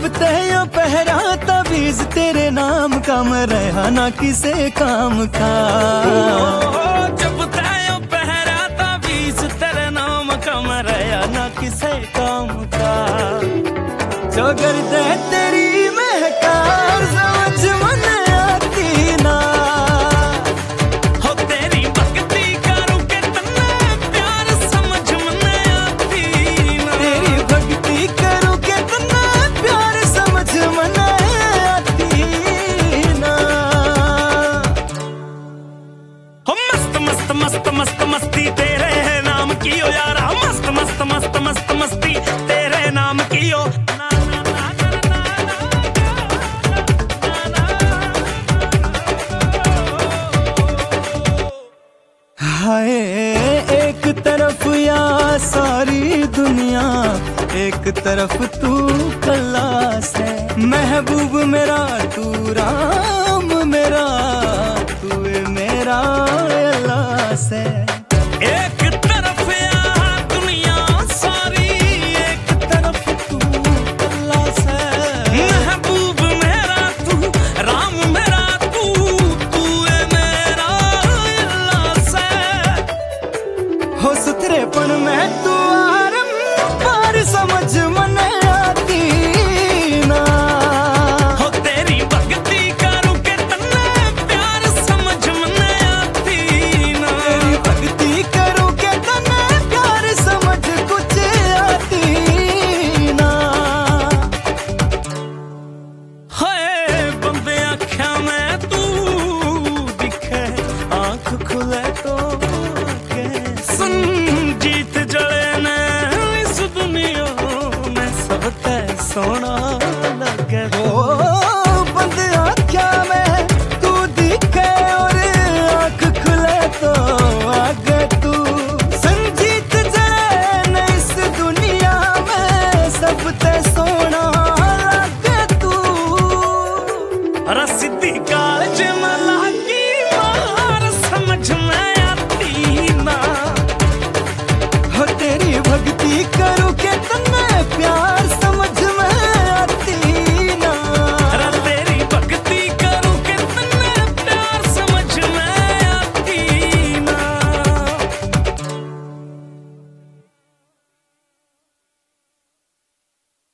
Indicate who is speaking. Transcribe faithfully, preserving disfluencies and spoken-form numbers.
Speaker 1: जब तय पहरा तवीज तेरे नाम का मैं रहा ना किसे काम का।
Speaker 2: जब तय पहरा तवीज तेरे नाम का मैं रहा ना किसे काम का।
Speaker 1: जो कर दे तेरी महकार समझ मन आती ना।
Speaker 2: हो तेरी भक्ति करूं के तन्ने प्यार समझ मन आती ना।
Speaker 1: तेरी भक्ति करूं के तन्ने प्यार समझ मन आती ना।
Speaker 2: हो मस्त मस्त मस्त मस्त मस्ती तेरे नाम की ओ यारा। मस्त मस्त मस्त मस्त मस्ती तेरे नाम की ओ।
Speaker 1: हाय एक तरफ या सारी दुनिया, एक तरफ तू खल्लास है। महबूब मेरा तू राम मेरा, तू मेरा अल्लाह से।
Speaker 2: एक तरफ या दुनिया सारी, एक तरफ तू खल्लास है। महबूब मेरा तू राम मेरा, तू तू मेरा अल्लाह से।
Speaker 1: हो सुथरेपन में तू आरम पार समझ मन आती ना।
Speaker 2: हो तेरी भक्ति करूं के तन्ने प्यार समझ मन आती ना।
Speaker 1: तेरी भक्ति करूं के तन्ने प्यार समझ कुछ आती ना।
Speaker 2: हाय बंदे आख्या में तू दिखे, आंख खुले तो सुन जीत जले ने इस दुनिया में सब तै सोना लगे।
Speaker 1: ओ